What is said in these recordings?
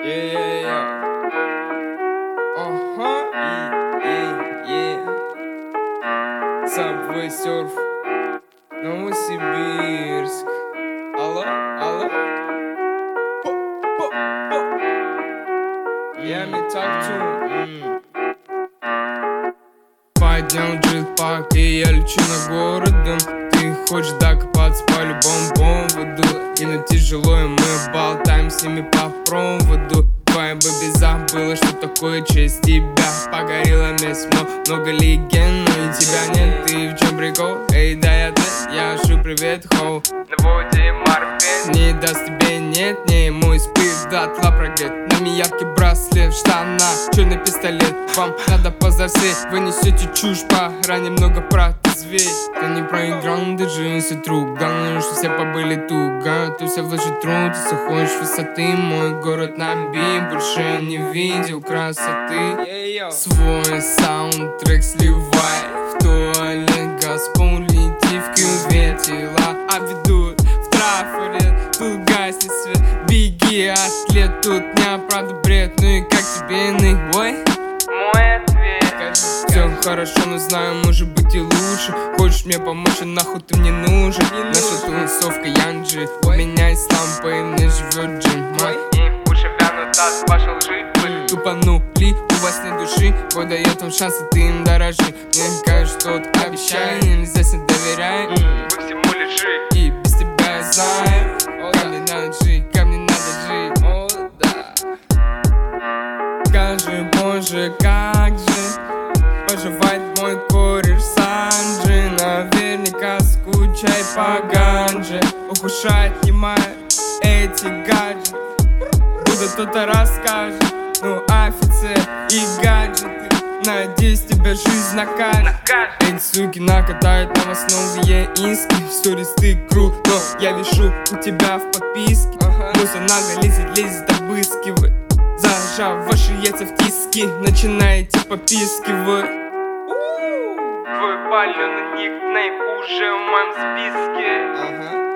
Subway Surf, Новосибирск. Алло, алло. Я me talk to. Поднял джетпак и я лечу на городом. Ты хочешь докопаться по-любому поводу. И на тяжело, и мы болтаем с ними по проводу. Твоя бэби забыла, что такое честь тебя. Погорела месть, много легенд, но и тебя нет. Ты в чем прикол? Эй, да я шу, привет, хоу. Наводи морфин не даст тебе, нет, не мой спирт дотла прогрет. На мне яркий браслет, в штанах черный пистолет. Вам надо позарсеть, вы несете чушь по грани, много протрезвей. Ты не проиграл, но держись от рук. Главное, что все побыли туго. Ты все вложит труд, если хочешь высоты. Мой город набит, больше не видел красоты. Свой саундтрек сливай в туалет, Газпол лети в кювет. Тела обведут в трафарет, тут гаснет свет. Беги, атлет, тут неоправданный бред. Ну и как тебе, ой? Мой ответ: все хорошо, но знаю, может быть и лучше. Хочешь мне помочь, а нахуй ты мне нужен? Наша тусовка Янджи, у меня ислам, по имени живет Джин. И уши вянут от вашей лжи. Вы тупанули, у вас нет души. Бог дает вам шансы, ты им дорожи. Мне кажется, что ты обещаешь, нельзя себе доверять. Вы всему лиши, и без тебя я знаю. Ко мне надо жить, ко мне надо жить. О, да. Скажи, боже, как же поживает мой кореш Санджи. Наверняка скучай по ганже. Ох отнимает эти гаджеты. Будто кто-то расскажет, ну офицер и гаджеты. Надеюсь, тебя жизнь накажет. Эти суки накатают новостные ински. В сторис ты крут, но я вешу у тебя в подписке. Муся нагло лезет, обыскивает. Зажав ваши яйца в тиски, начинаете попискивать. Твой паленый никнейм уже в моем списке.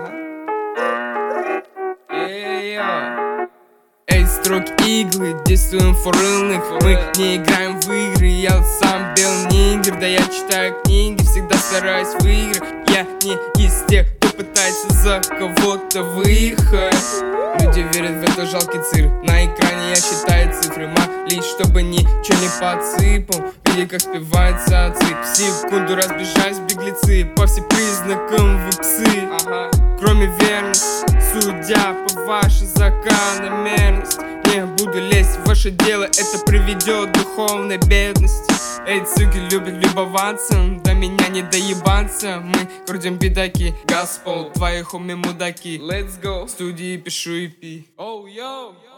Эй, строки иглы, действуем форыльных. Мы не играем в игры, я вот сам белый нигер. Да я читаю книги, всегда стараюсь выиграть. Я не из тех, кто пытается за кого-то выехать. Люди верят в это жалкий цирк. На экране я считаю цифры, молись, чтобы ничего не подсыпал. Види, как спивается цик. В секунду разбежались беглецы, по всем признакам вы псы. Кроме верности, судя по вашей закономерности. Не буду лезть в ваше дело, это приведет к духовной бедности. Эти суки любят любоваться, до меня не доебаться. Мы крутим бедаки, Газпол, твои хоми мудаки. Let's go, в студии пишу EP. Oh, yo.